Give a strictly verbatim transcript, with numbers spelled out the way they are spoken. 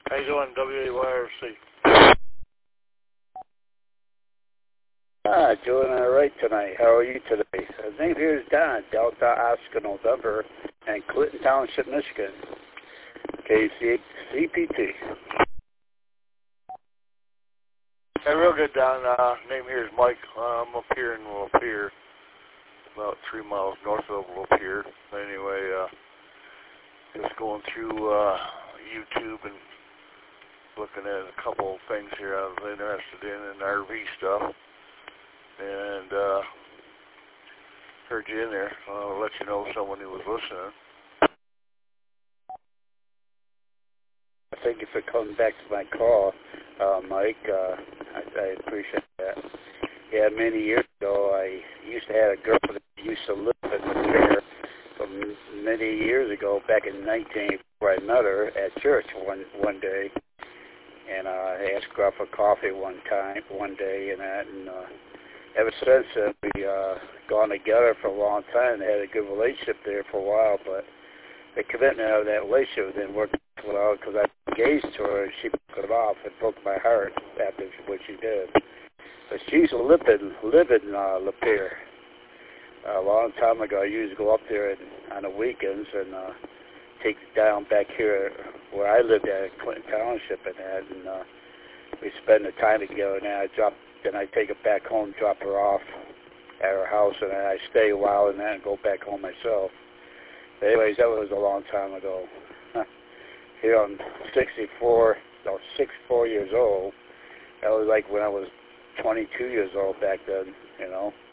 How you doing, W A Y R C? Ah, doing all right tonight. How are you today? His name here is Don, Delta Oscar November, and Clinton Township, Michigan. K C P T. Hey, real good, Don. Uh, name here is Mike. Uh, I'm up here in Lapeer, about three miles north of Lapeer. Anyway, uh, just going through uh, YouTube and looking at a couple of things here I was interested in, and R V stuff. And uh, heard you in there. I'll let you know someone who was listening. Thank you for coming back to my call, uh, Mike. Uh, I, I appreciate that. Yeah, many years ago, I used to have a girl that used to live in the chair from many years ago, back in nineteen, where I met her at church one one day, and uh, I asked her out for coffee one time, one day, and that, and uh, ever since then, we uh, gone together for a long time and had a good relationship there for a while, but the commitment of that relationship didn't work well because I engaged to her and she broke it off. It broke my heart after what she did. But she's living, living in uh, Lapeer. A long time ago, I used to go up there and, on the weekends and uh, take it down back here where I lived at Clinton Township and that, and uh, we spend the time together. And then I drop, then I take her back home, drop her off at her house, and then I stay a while and then go back home myself. But anyways, that was a long time ago. Here I'm sixty-four, no, sixty-four years old. That was like when I was twenty-two years old back then, you know.